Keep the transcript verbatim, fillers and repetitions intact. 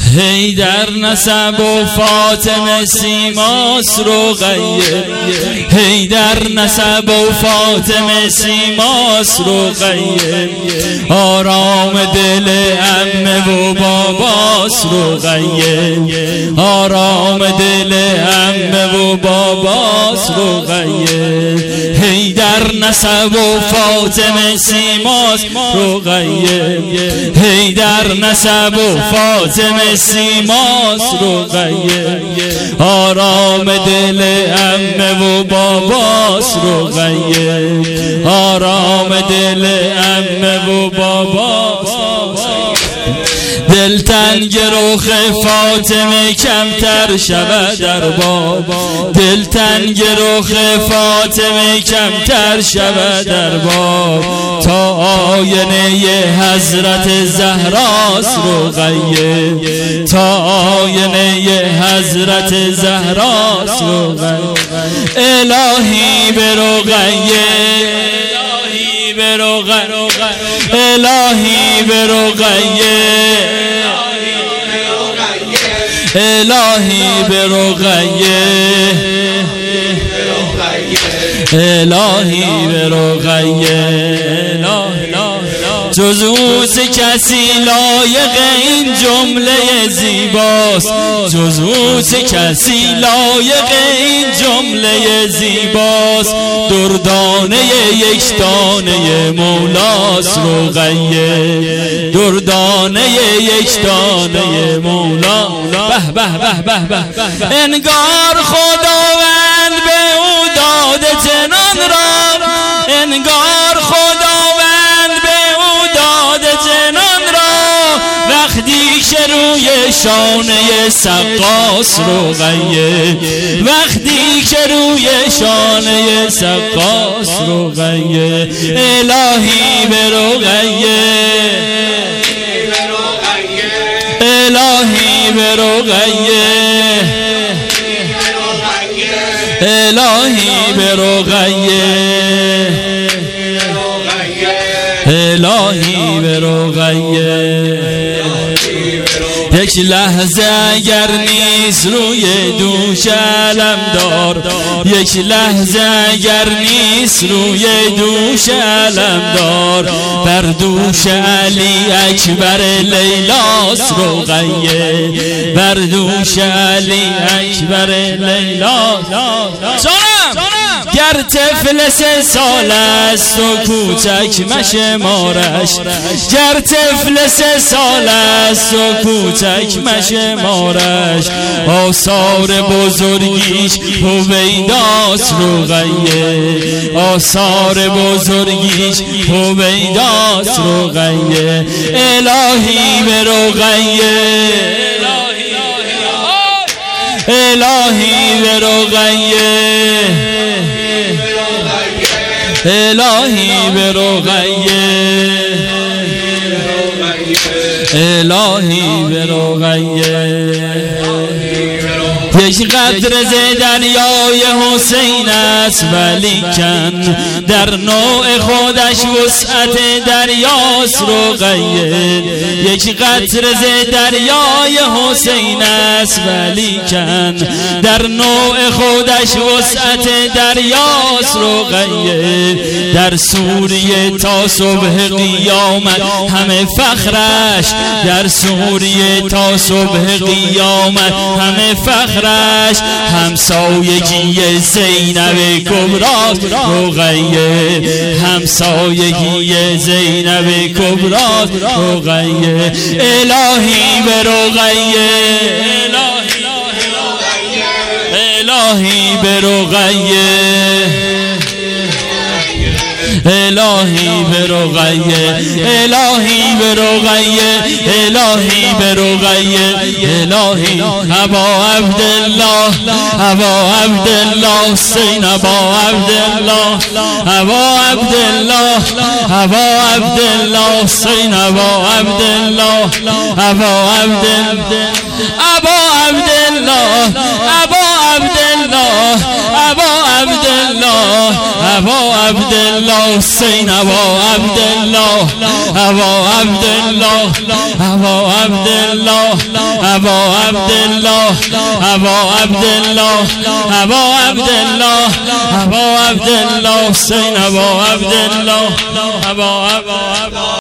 حیدر نسب و فاطمه سیماس رقیه، حیدر نسب و فاطمه سیماس رقیه، آرام دل عمه و باباس رقیه، آرام دل عمه و باباس رقیه، حیدر نسب و فاطمه سیماس رقیه، حیدر نسب و فاطمه سیماس رقیه، آرام دل عمه و باباس رقیه، آرام دل عمه و باباس. دل تنگ رخ فاطمه کمتر شود در باب، دل تنگ رخ فاطمه کمتر شود در باب، تا آینه حضرت زهراس رقیه، تا آینه حضرت زهراس رقیه، الهی به رقیه، الهی به رقیه، الهی به رقیه، الهی به رقیه، الهی به رقیه، جز اوس کسی لایق این جمله زیباست، جز اوس کسی لایق این جمله زیباست، دردانه یک دانه مولاست رقیه، دردانه یک دانه مولا. به به به به به، انگار خداوند به او داده جنان را، انگار خداوند به او داده جنان را، وقتی که روی شانه سقاس رقیه، وقتی که روی شانه سقاس رقیه، الهی به رقیه، الهی به رقیه، الهی به رقیه، الهی به رقیه. یک لحظه اگر نیست روی دوش علمدار، یک لحظه اگر نیست روی دوش علمدار، بر دوش علی اکبر لیلاس رقیه، بر دوش علی اکبر لیلاس. گر طفل سه سال است و کوچک مشمارش، گر طفل سه سال است و کوچک مشمارش، آثار بزرگیش هویداست رقیه، آثار بزرگیش هویداست رقیه، الهی به رقیه، الهی به رقیه، الهی به رقیه، الهی به رقیه. یک قطره ز دریای حسین است ولیکن در نوع خودش وسعت دریاست رقیه، یک قطره ز دریای حسین است ولیکن در نوع خودش وسعت دریاست رقیه، در سوریه تا صبح قیامت همه فخرش، در سوریه تا صبح قیامت همه فخرش، همسایگی زینب کبری رقیه، همسایگی زینب کبری رقیه، الهی به رقیه، الهی به رقیه، الهی به رقیه، الهی به رقیه، الهی به رقیه، الهی ابا عبدالله، ابا عبدالله حسین، ابا عبدالله، ابا عبدالله، ابا عبدالله حسین، ابا عبدالله، ابا عبدالله، ابا عبدالله، ابا عبدالله، ابا عبدالله ابا عبدالله حسین ابا عبدالله ابا عبدالله ابا عبدالله ابا عبدالله ابا عبدالله ابا عبدالله ابا عبدالله حسین ابا عبدالله ابا